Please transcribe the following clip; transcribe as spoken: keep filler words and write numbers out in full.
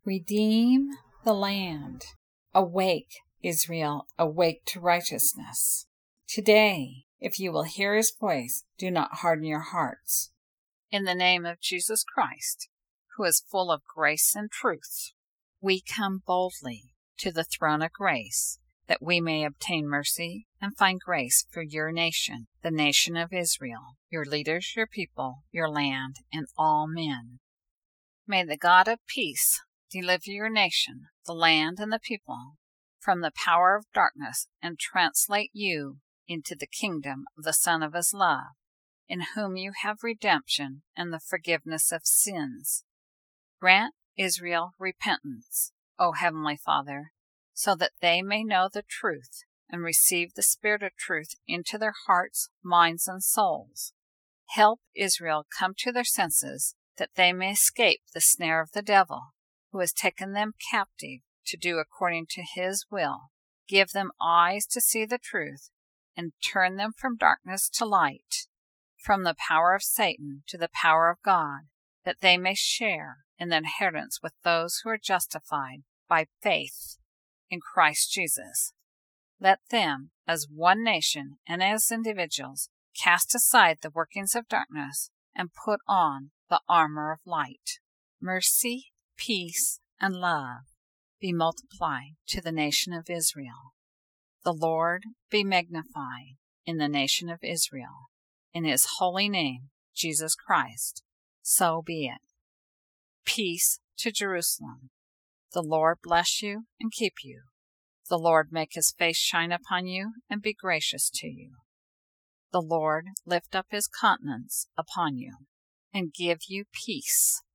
Redeem the land. Awake, Israel, awake to righteousness. Today, if you will hear his voice, do not harden your hearts. In the name of Jesus Christ, who is full of grace and truth, we come boldly to the throne of grace, that we may obtain mercy and find grace for your nation, the nation of Israel, your leaders, your people, your land, and all men. May the God of peace deliver your nation, the land, and the people from the power of darkness and translate you into the kingdom of the Son of his love, in whom you have redemption and the forgiveness of sins. Grant Israel repentance, O Heavenly Father, so that they may know the truth and receive the Spirit of truth into their hearts, minds, and souls. Help Israel come to their senses, that they may escape the snare of the devil, who has taken them captive to do according to his will. Give them eyes to see the truth, and turn them from darkness to light, from the power of Satan to the power of God, that they may share in the inheritance with those who are justified by faith in Christ Jesus. Let them, as one nation and as individuals, cast aside the workings of darkness and put on the armor of light. Mercy, peace, and love be multiplied to the nation of Israel. The Lord be magnified in the nation of Israel. In his holy name, Jesus Christ, so be it. Peace to Jerusalem. The Lord bless you and keep you. The Lord make his face shine upon you and be gracious to you. The Lord lift up his countenance upon you and give you peace.